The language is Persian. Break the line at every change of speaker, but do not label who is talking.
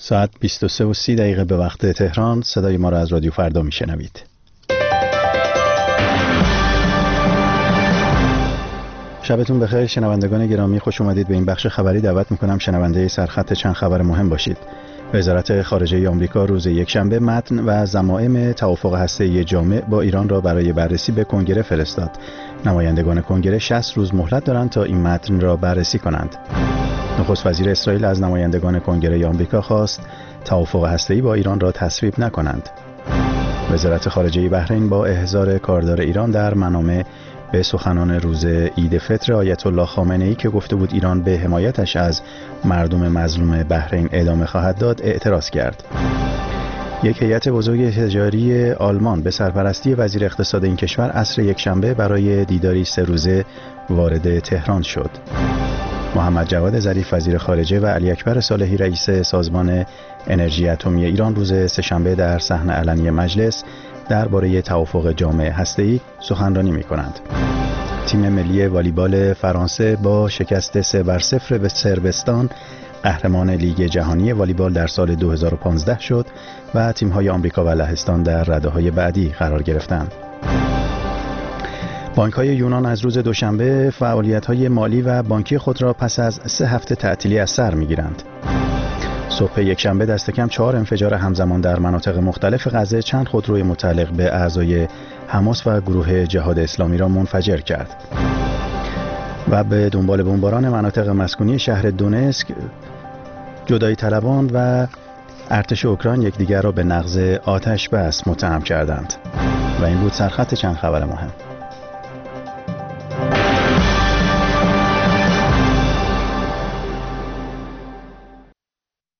ساعت 23:30 به وقت تهران. صدای ما را از رادیو فردا میشنوید. شبتون بخیر شنوندگان گرامی، خوش اومدید به این بخش خبری. دعوت میکنم شنونده سرخط چند خبر مهم باشید. وزارت خارجه آمریکا روز یکشنبه متن و ضمائم توافق هسته‌ای جامع با ایران را برای بررسی به کنگره فرستاد. نمایندگان کنگره 60 روز مهلت دارند تا این متن را بررسی کنند. نخست وزیر اسرائیل از نمایندگان کنگره آمریکا خواست توافق هسته‌ای با ایران را تصویب نکنند. وزارت خارجه بحرین با احضار کاردار ایران در منامه به سخنان روز عید فطر آیت الله خامنه‌ای که گفته بود ایران به حمایتش از مردم مظلوم بحرین ادامه خواهد داد اعتراض کرد. یک هیئت بزرگ تجاری آلمان به سرپرستی وزیر اقتصاد این کشور عصر یکشنبه برای دیداری 3 روزه وارد تهران شد. محمد جواد ظریف وزیر خارجه و علی اکبر صالحی رئیس سازمان انرژی اتمی ایران روز سه‌شنبه در صحن علنی مجلس درباره توافق جامع هسته‌ای سخنرانی می‌کنند. تیم ملی والیبال فرانسه با شکست 3-0 به صربستان قهرمان لیگ جهانی والیبال در سال 2015 شد و تیم‌های آمریکا و لهستان در رده‌های بعدی قرار گرفتند. بانک‌های یونان از روز دوشنبه فعالیت‌های مالی و بانکی خود را پس از 3 هفته تعطیلی از سر می‌گیرند. صبح یکشنبه دست کم 4 انفجار همزمان در مناطق مختلف غزه چند خودروی متعلق به اعضای حماس و گروه جهاد اسلامی را منفجر کرد. و به دنبال بمباران مناطق مسکونی شهر دونسک، جدایی طلبان و ارتش اوکراین یکدیگر را به نقض آتش بس متهم کردند. و این بود سرخط چند خبر مهم.